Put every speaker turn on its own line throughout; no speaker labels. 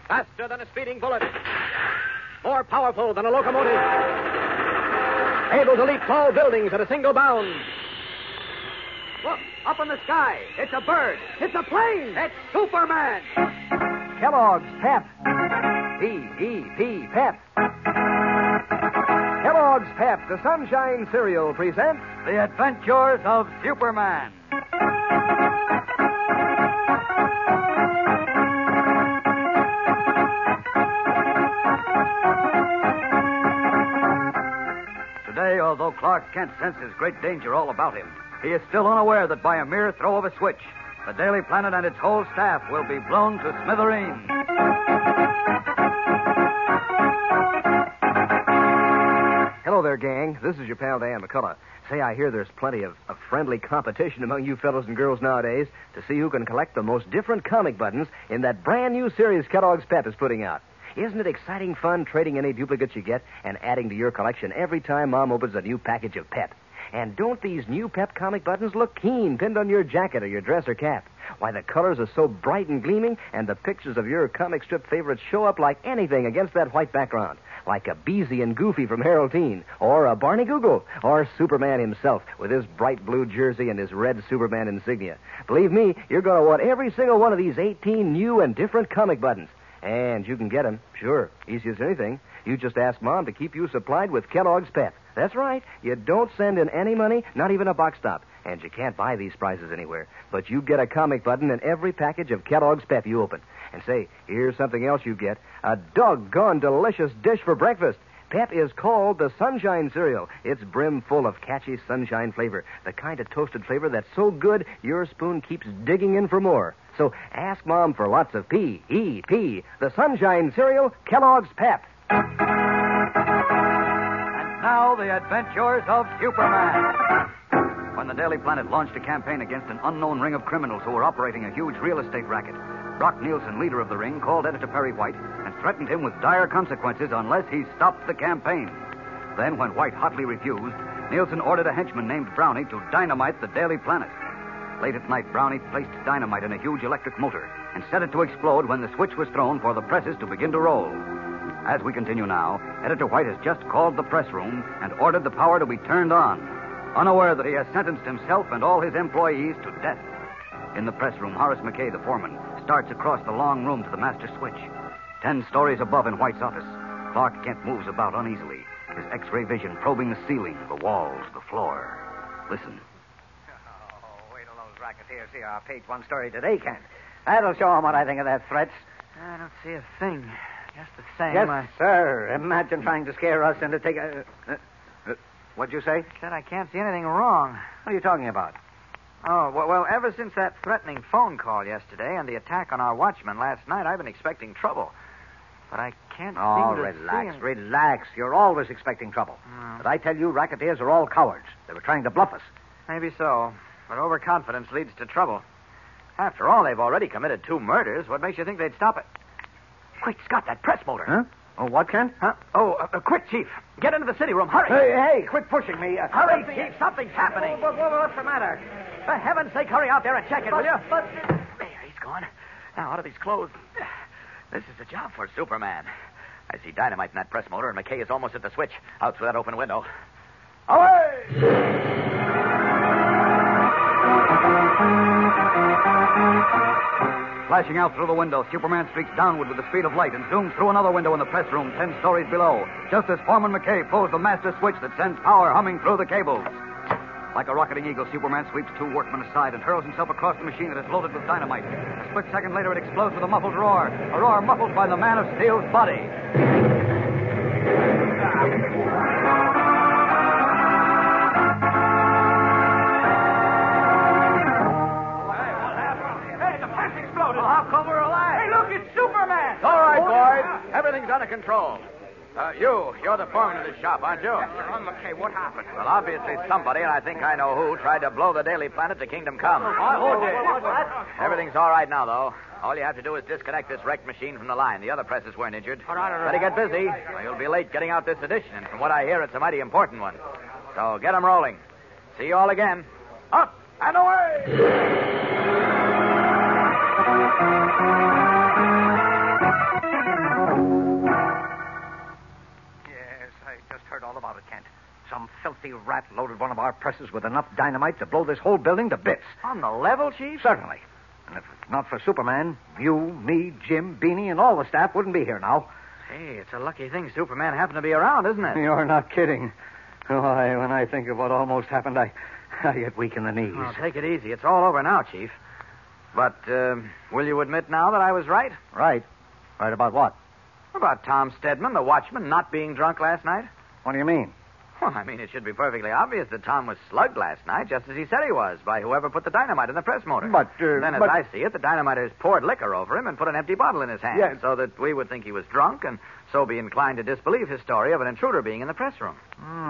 Faster than a speeding bullet. More powerful than a locomotive. Able to leap tall buildings at a single bound. Look, up in the sky. It's a bird. It's a plane. It's Superman.
Kellogg's Pep. P-E-P, Pep. Kellogg's Pep, the Sunshine Cereal, presents
The Adventures of Superman. Today, although Clark Kent senses great danger all about him, he is still unaware that by a mere throw of a switch, the Daily Planet and its whole staff will be blown to smithereens.
Hello there, gang. This is your pal Dan McCullough. Say, I hear there's plenty of friendly competition among you fellows and girls nowadays to see who can collect the most different comic buttons in that brand new series Kellogg's Pep is putting out. Isn't it exciting fun trading any duplicates you get and adding to your collection every time Mom opens a new package of Pep? And don't these new Pep comic buttons look keen pinned on your jacket or your dress or cap? Why, the colors are so bright and gleaming, and the pictures of your comic strip favorites show up like anything against that white background. Like a Beezy and Goofy from Harold Teen, or a Barney Google, or Superman himself with his bright blue jersey and his red Superman insignia. Believe me, you're going to want every single one of these 18 new and different comic buttons. And you can get them, sure, easy as anything. You just ask Mom to keep you supplied with Kellogg's Pep. That's right. You don't send in any money, not even a box stop. And you can't buy these prizes anywhere. But you get a comic button in every package of Kellogg's Pep you open. And say, here's something else you get. A doggone delicious dish for breakfast. Pep is called the Sunshine Cereal. It's brim full of catchy sunshine flavor. The kind of toasted flavor that's so good, your spoon keeps digging in for more. So ask Mom for lots of P-E-P, the Sunshine Cereal, Kellogg's Pep.
And now, the adventures of Superman. When the Daily Planet launched a campaign against an unknown ring of criminals who were operating a huge real estate racket, Brock Nielsen, leader of the ring, called editor Perry White and threatened him with dire consequences unless he stopped the campaign. Then, when White hotly refused, Nielsen ordered a henchman named Brownie to dynamite the Daily Planet. Late at night, Brownie placed dynamite in a huge electric motor and set it to explode when the switch was thrown for the presses to begin to roll. As we continue now, Editor White has just called the press room and ordered the power to be turned on, unaware that he has sentenced himself and all his employees to death. In the press room, Horace McKay, the foreman, starts across the long room to the master switch. 10 stories above in White's office, Clark Kent moves about uneasily, his X-ray vision probing the ceiling, the walls, the floor. Listen.
Oh, wait till those racketeers see our page one story today, Kent. That'll show them what I think of their threats.
I don't see a thing. Just the same.
Yes, sir. Imagine trying to scare us into taking what'd you say?
I said I can't see anything wrong.
What are you talking about?
Oh, well, ever since that threatening phone call yesterday and the attack on our watchman last night, I've been expecting trouble. But I can't seem to see...
Relax. You're always expecting trouble. But I tell you, racketeers are all cowards. They were trying to bluff us.
Maybe so. But overconfidence leads to trouble. After all, they've already committed 2 murders. What makes you think they'd stop it? Quick, Scott, that press motor.
Huh? Oh, what, Kent?
Huh? Oh, quick, Chief. Get into the city room. Hurry.
Hey, quit pushing me.
Hurry, Chief. Something's happening.
What's the matter?
For heaven's sake, hurry out there and check it, will you? There, he's gone. Now, out of these clothes. This is a job for Superman. I see dynamite in that press motor, and McKay is almost at the switch. Out through that open window. Away!
Flashing out through the window, Superman streaks downward with the speed of light and zooms through another window in the press room 10 stories below, just as Foreman McKay pulls the master switch that sends power humming through the cables. Like a rocketing eagle, Superman sweeps 2 workmen aside and hurls himself across the machine that is loaded with dynamite. A split second later, it explodes with a muffled roar, a roar muffled by the Man of Steel's body.
How come we're alive? Hey, look, it's Superman! All right, boys. Everything's under control. You're the foreman of this shop, aren't you?
Yes, sir. McKay, what happened?
Well, obviously somebody, and I think I know who, tried to blow the Daily Planet to Kingdom Come.
Who did?
Everything's all right now, though. All you have to do is disconnect this wrecked machine from the line. The other presses weren't injured. Better get busy, or you'll be late getting out this edition, and from what I hear, it's a mighty important one. So get 'em rolling. See you all again. Up and away!
Pat loaded one of our presses with enough dynamite to blow this whole building to bits.
On the level, Chief?
Certainly. And if it's not for Superman, you, me, Jim, Beanie, and all the staff wouldn't be here now.
Hey, it's a lucky thing Superman happened to be around, isn't it?
You're not kidding. Why, when I think of what almost happened, I get weak in the knees.
Well, take it easy. It's all over now, Chief. But will you admit now that I was right?
Right. Right about what?
About Tom Stedman, the watchman, not being drunk last night?
What do you mean?
Well, I mean, it should be perfectly obvious that Tom was slugged last night, just as he said he was, by whoever put the dynamite in the press motor.
But,
then, as I see it, the dynamiters poured liquor over him and put an empty bottle in his hand,
Yes.
so that we would think he was drunk and so be inclined to disbelieve his story of an intruder being in the press room.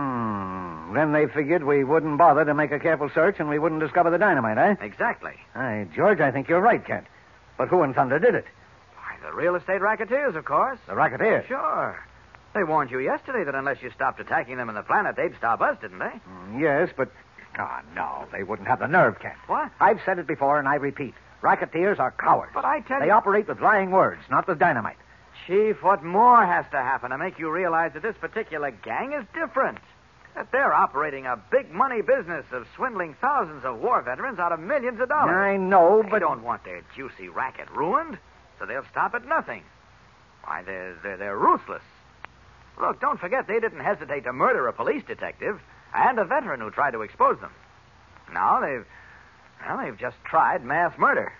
Then they figured we wouldn't bother to make a careful search and we wouldn't discover the dynamite, eh?
Exactly.
Hey, George, I think you're right, Kent. But who in thunder did it?
Why, the real estate racketeers, of course.
The racketeers?
Sure. They warned you yesterday that unless you stopped attacking them in the planet, they'd stop us, didn't they?
Yes, but... Oh, no, they wouldn't have the nerve, Kent.
What?
I've said it before, and I repeat. Racketeers are cowards.
But I tell
They
you...
operate with lying words, not with dynamite.
Chief, what more has to happen to make you realize that this particular gang is different? That they're operating a big money business of swindling thousands of war veterans out of millions of dollars.
I know,
They
but...
don't want their juicy racket ruined, so they'll stop at nothing. Why, they're ruthless. Look, don't forget they didn't hesitate to murder a police detective and a veteran who tried to expose them. Now they've just tried mass murder.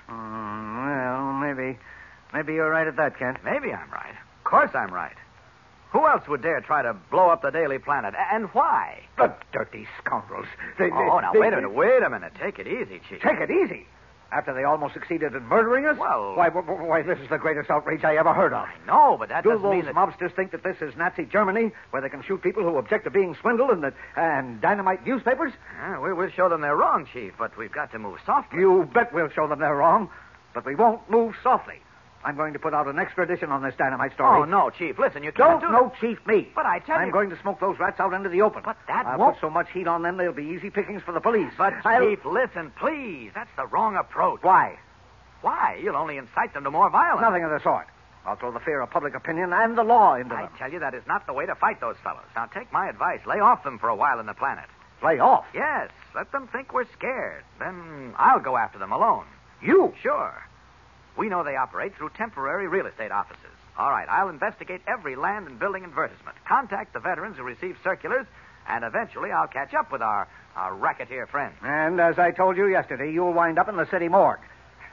Well, maybe you're right at that, Kent.
Maybe I'm right. Of course I'm right. Who else would dare try to blow up the Daily Planet? And why?
The dirty scoundrels.
Now, wait a minute. Take it easy, Chief.
Take it easy. After they almost succeeded in murdering us?
Well...
Why, this is the greatest outrage I ever heard of.
I know, but that
Do
doesn't mean
those
that...
mobsters think that this is Nazi Germany, where they can shoot people who object to being swindled and dynamite newspapers?
We'll show them they're wrong, Chief, but we've got to move softly.
You bet we'll show them they're wrong, but we won't move softly. I'm going to put out an extra edition on this dynamite story.
Oh, no, Chief. Listen, you can't
Don't no chief me.
But I tell you...
I'm going to smoke those rats out into the open.
But that
I'll
won't...
put so much heat on them, they'll be easy pickings for the police.
But, Chief, listen, please. That's the wrong approach.
Why?
Why? You'll only incite them to more violence.
Nothing of the sort. I'll throw the fear of public opinion and the law into them.
I tell you, that is not the way to fight those fellows. Now, take my advice. Lay off them for a while in the planet.
Lay off?
Yes. Let them think we're scared. Then I'll go after them alone.
You?
Sure. We know they operate through temporary real estate offices. All right, I'll investigate every land and building advertisement, contact the veterans who receive circulars, and eventually I'll catch up with our racketeer friends.
And as I told you yesterday, you'll wind up in the city morgue.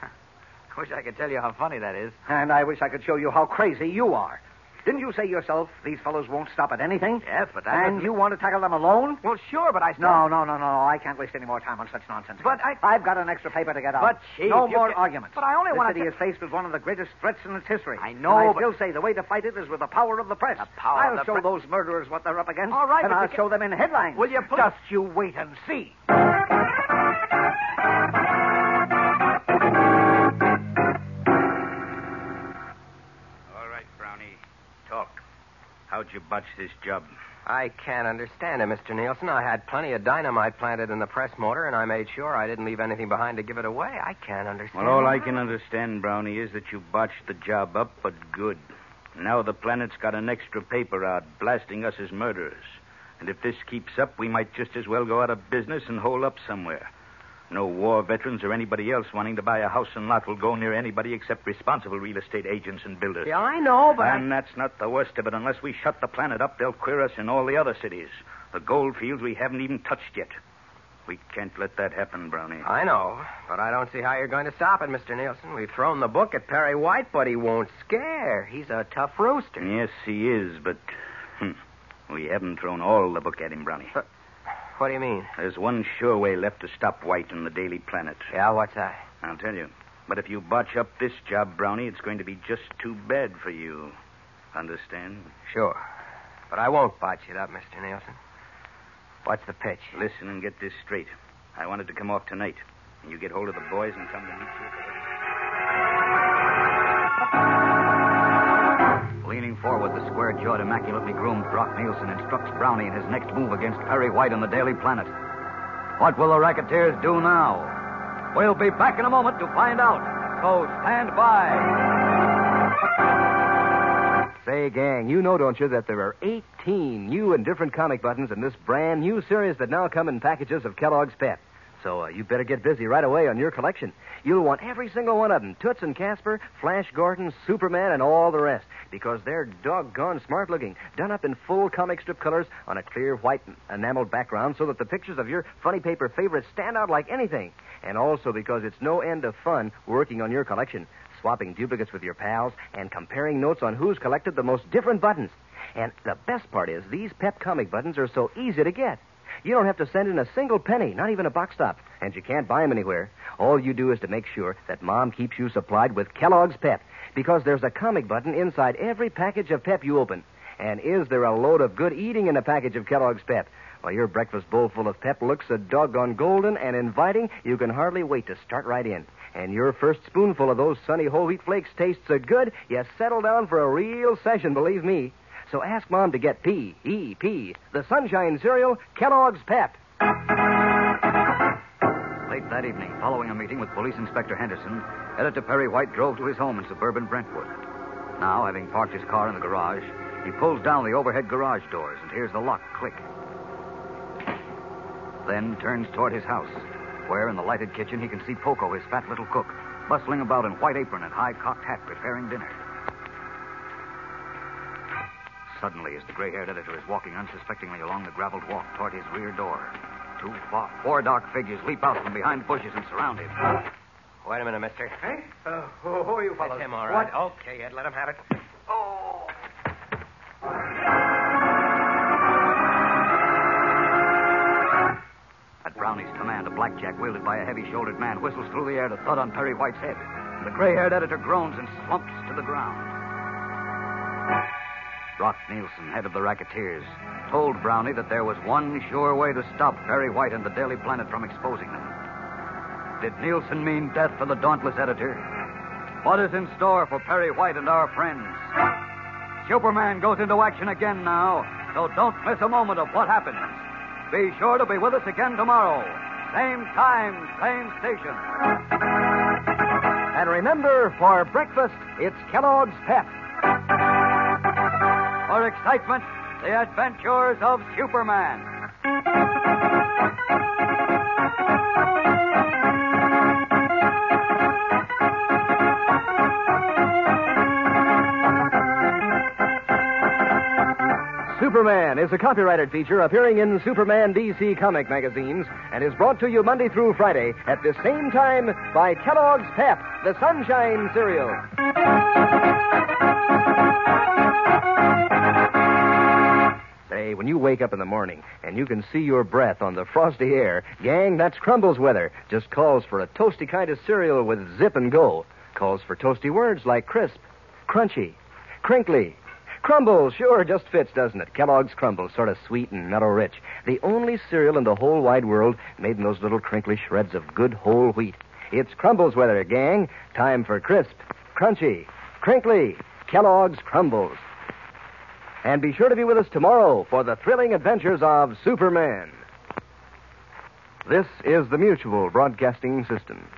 Wish I could tell you how funny that is.
And I wish I could show you how crazy you are. Didn't you say yourself these fellows won't stop at anything?
Yes, but that
And
doesn't...
you want to tackle them alone?
Well, sure, but I still...
No. I can't waste any more time on such nonsense.
But
I've got an extra paper to get out.
But, Chief,
no
you
more
can-
arguments.
But I only
the
want
city
to...
is faced with one of the greatest threats in its history.
I know,
and I
but...
still say the way to fight it is with the power of the press.
The power of
I'll
the
show
press.
those murderers what they're up against.
All right,
and
but
I'll
you
show them in headlines.
Will you please...
Just you wait and see.
Talk. How'd you botch this job?
I can't understand it, Mr. Nielsen. I had plenty of dynamite planted in the press motor, and I made sure I didn't leave anything behind to give it away. I can't understand.
Well, all I can understand, Brownie, is that you botched the job up, but good. Now the planet's got an extra paper out blasting us as murderers. And if this keeps up, we might just as well go out of business and hole up somewhere. No war veterans or anybody else wanting to buy a house and lot will go near anybody except responsible real estate agents and builders.
Yeah, I know, but...
And that's not the worst of it. Unless we shut the planet up, they'll queer us in all the other cities. The gold fields we haven't even touched yet. We can't let that happen, Brownie.
I know, but I don't see how you're going to stop it, Mr. Nielsen. We've thrown the book at Perry White, but he won't scare. He's a tough rooster.
Yes, he is, but we haven't thrown all the book at him, Brownie.
What do you mean?
There's one sure way left to stop White and the Daily Planet.
Yeah, what's that?
I'll tell you. But if you botch up this job, Brownie, it's going to be just too bad for you. Understand?
Sure. But I won't botch it up, Mr. Nielsen. What's the pitch?
Listen and get this straight. I wanted to come off tonight. And you get hold of the boys and come to meet you.
Leaning forward, the square-jawed, immaculately groomed Brock Nielsen instructs Brownie in his next move against Perry White and the Daily Planet. What will the racketeers do now? We'll be back in a moment to find out. So stand by.
Say, Say, gang, you know, don't you, that there are 18 new and different comic buttons in this brand new series that now come in packages of Kellogg's Pep. So you better get busy right away on your collection. You'll want every single one of them. Toots and Casper, Flash Gordon, Superman, and all the rest. Because they're doggone smart looking. Done up in full comic strip colors on a clear white enameled background so that the pictures of your funny paper favorites stand out like anything. And also because it's no end of fun working on your collection. Swapping duplicates with your pals and comparing notes on who's collected the most different buttons. And the best part is these Pep comic buttons are so easy to get. You don't have to send in a single penny, not even a box stop, and you can't buy them anywhere. All you do is to make sure that Mom keeps you supplied with Kellogg's Pep, because there's a comic button inside every package of Pep you open. And is there a load of good eating in a package of Kellogg's Pep? Well, your breakfast bowl full of Pep looks so doggone golden and inviting, you can hardly wait to start right in. And your first spoonful of those sunny whole wheat flakes tastes so good, you settle down for a real session, believe me. So ask Mom to get P-E-P, the Sunshine Cereal, Kellogg's Pep.
Late that evening, following a meeting with Police Inspector Henderson, Editor Perry White drove to his home in suburban Brentwood. Now, having parked his car in the garage, he pulls down the overhead garage doors and hears the lock click. Then turns toward his house, where in the lighted kitchen he can see Poco, his fat little cook, bustling about in white apron and high-cocked hat preparing dinner. Suddenly, as the gray-haired editor is walking unsuspectingly along the graveled walk toward his rear door, four dark figures leap out from behind bushes and surround him.
Wait a minute, mister.
Hey? Who are you fellows?
It's him, all right.
What?
Okay, Ed, let him have it.
Oh.
At Brownie's command, a blackjack wielded by a heavy-shouldered man whistles through the air to thud on Perry White's head. The gray-haired editor groans and slumps to the ground. Rock Nielsen, head of the racketeers, told Brownie that there was one sure way to stop Perry White and the Daily Planet from exposing them. Did Nielsen mean death for the dauntless editor? What is in store for Perry White and our friends? Superman goes into action again now, so don't miss a moment of what happens. Be sure to be with us again tomorrow. Same time, same station.
And remember, for breakfast, it's Kellogg's Pep.
For excitement, the adventures of Superman.
Superman is a copyrighted feature appearing in Superman DC comic magazines and is brought to you Monday through Friday at the same time by Kellogg's Pep, the Sunshine Cereal. Say, when you wake up in the morning and you can see your breath on the frosty air, gang, that's Crumbles weather. Just calls for a toasty kind of cereal with zip and go. Calls for toasty words like crisp, crunchy, crinkly. Crumbles, sure, just fits, doesn't it? Kellogg's Crumbles, sort of sweet and mellow-rich. The only cereal in the whole wide world made in those little crinkly shreds of good whole wheat. It's Crumbles weather, gang. Time for crisp, crunchy, crinkly Kellogg's Crumbles. And be sure to be with us tomorrow for the thrilling adventures of Superman. This is the Mutual Broadcasting System.